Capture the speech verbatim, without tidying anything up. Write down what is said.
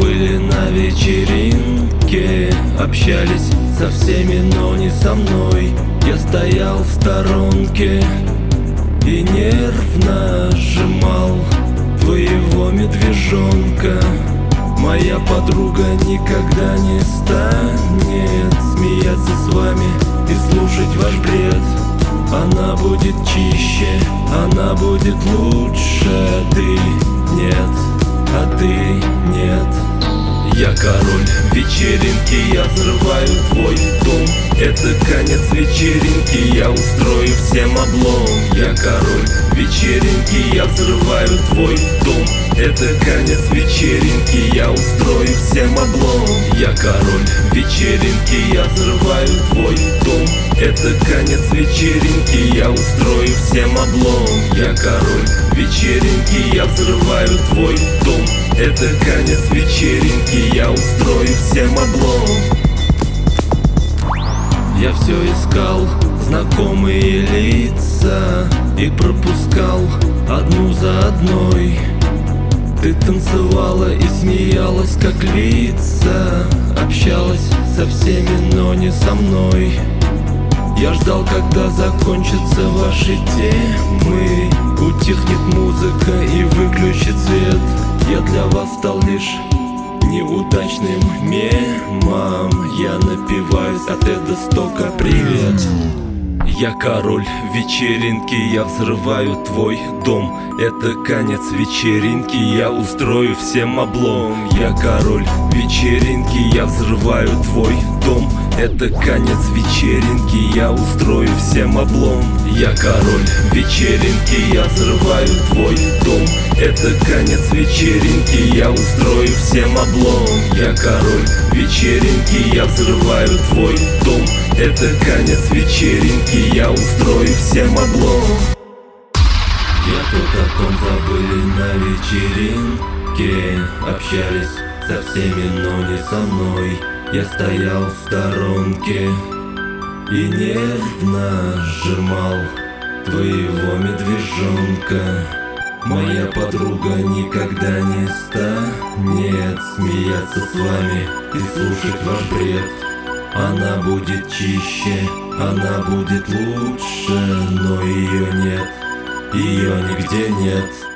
забыли на вечеринке. Общались со всеми, но не со мной. Я стоял в сторонке и нервно сжимал твоего медвежонка. Моя подруга никогда не станет смеяться с вами и слушать ваш бред. Она будет чище, она будет лучше, а ты нет, а ты нет. Я король вечеринки, я взрываю твой дом. Это конец вечеринки, я устрою всем облом. Я король вечеринки, я взрываю твой дом. Это конец вечеринки, я устрою всем облом. Я король вечеринки, я взрываю твой дом. Это конец вечеринки, я устрою всем облом. Я король вечеринки, я взрываю твой дом. Это конец вечеринки, я устрою всем облом. Я все искал знакомые лица и пропускал одну за одной. Ты танцевала и смеялась, как лица, общалась со всеми, но не со мной. Я ждал, когда закончатся ваши темы, утихнет музыка и выключит свет. Я для вас стал лишь неудачным мемом. Я напиваюсь от Эда Стока «Привет». Я король вечеринки, я взрываю твой дом. Это конец вечеринки, я устрою всем облом. Я король вечеринки, я взрываю твой дом. Это конец вечеринки, я устрою всем облом. Я король вечеринки, я взрываю твой дом. Это конец вечеринки, я устрою всем облом. Я король вечеринки, я взрываю твой дом. Это конец вечеринки, я устрою всем облом. Я то, о ком забыли на вечеринке. Общались со всеми, но не со мной. Я стоял в сторонке и нервно сжимал твоего медвежонка. Моя подруга никогда не станет смеяться с вами и слушать ваш бред. Она будет чище, она будет лучше, но ее нет, ее нигде нет.